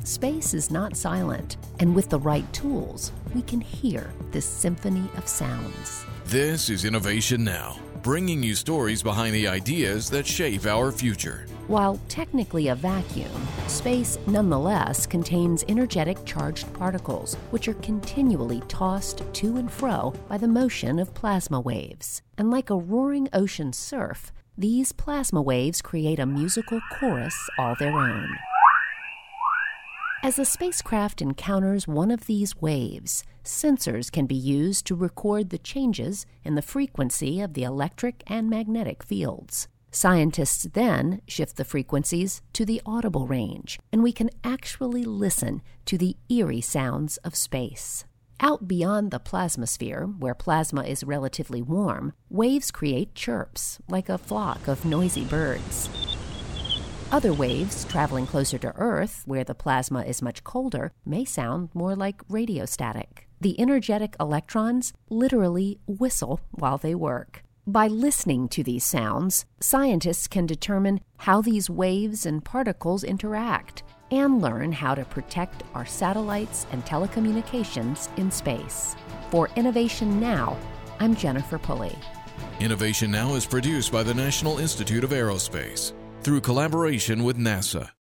Space is not silent, and with the right tools, we can hear this symphony of sounds. This is Innovation Now, bringing you stories behind the ideas that shape our future. While technically a vacuum, space nonetheless contains energetic charged particles, which are continually tossed to and fro by the motion of plasma waves. And like a roaring ocean surf, these plasma waves create a musical chorus all their own. As a spacecraft encounters one of these waves, sensors can be used to record the changes in the frequency of the electric and magnetic fields. Scientists then shift the frequencies to the audible range, and we can actually listen to the eerie sounds of space. Out beyond the plasmasphere, where plasma is relatively warm, waves create chirps, like a flock of noisy birds. Other waves traveling closer to Earth, where the plasma is much colder, may sound more like radio static. The energetic electrons literally whistle while they work. By listening to these sounds, scientists can determine how these waves and particles interact and learn how to protect our satellites and telecommunications in space. For Innovation Now, I'm Jennifer Pulley. Innovation Now is produced by the National Institute of Aerospace through collaboration with NASA.